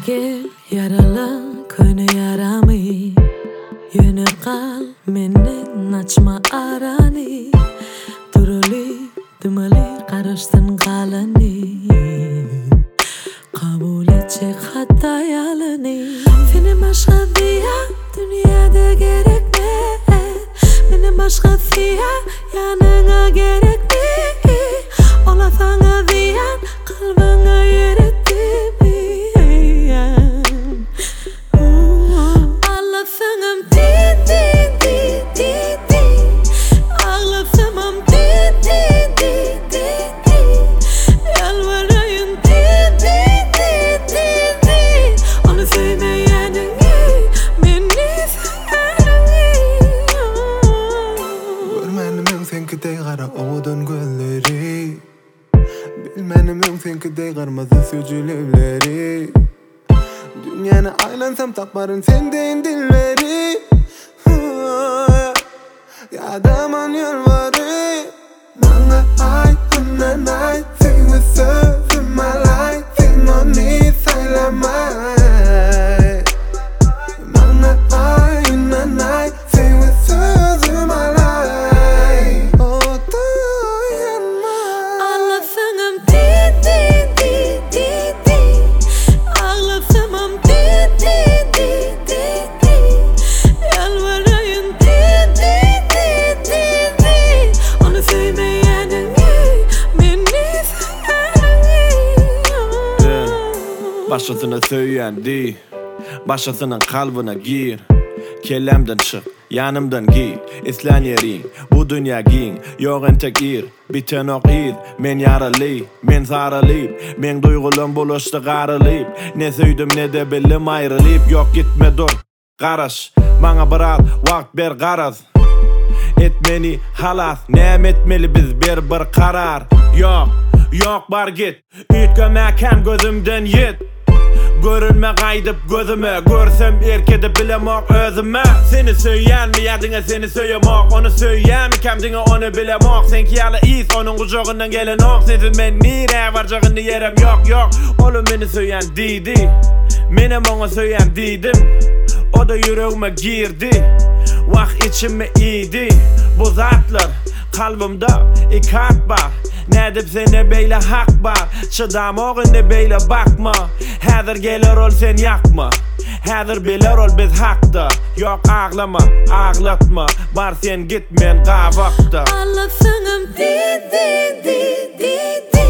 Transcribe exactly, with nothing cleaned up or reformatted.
gel yaralı köyne yaramı Yönü kal menden açma arani Duruli dumali karıştın kalanı Kabul edecek hatta yalanı Seni başka diye dünyada gerek ne Beni başka diye yanına gerek ne Ola sana diyen kalbine yer etti mi Ağlasam di di di di di Ağlasam di di di di di Yalvarayım di di di di di Onu sevmeyenin beni sevmeyenin Görmenim sen kidey kara oğudun gölleri Bilmenim sen kidey karmazı sözcülevleri Dünyana aylansam taparım senden dilleri Yadaman yalvarı Bana ay, bana ay Sen ve sözüm alay Sen onu söylemay Bana ay, bana ay Sen ve sözüm alay O dayanma Ağlasam di di di di di Ağlasam di di di di di Yalvarayım di di di di di Onu sevmeyenin beni sevmeyenin Başkasına söylendi Başkasının kalbine gir Kellemden çık yanımdan git İslan yerin bu dünya giyin Yok ente gir biten ok iz Men yaralı men zaralıyım Men duygulum buluştu qaralıyım Ne söydüm ne de bildim ayrılıyım Yok gitme dur Qaraş Bana biraz vakt ber qaraz Etmeni halas Nem etmeli biz bir bir karar Yok yok bar git Ütkömeken gözümden yet Görünme kaydıp gözüme Görsem erkedi bilemek özüme Seni söyleyen mi yerdine seni söylemek Onu söyleyen mi kemdine onu bilemek Sen ki yalı iz onun kucağından gelen ok Sezin ben nire varacağını yerem yok yok Oğlum beni söyleyen didi Benim ona söyleyen didim O da yüreğime girdi Vak içime iyiydi Bu zatlar kalbimde ikat var Ne dip sene beyle hak var Çıdam oğine beyle bakma Hazır gelir ol sen yakma Hazır bilir ol biz hakta Yok ağlama ağlatma Bar sen gitmen qavakta Ağlasam di di di di di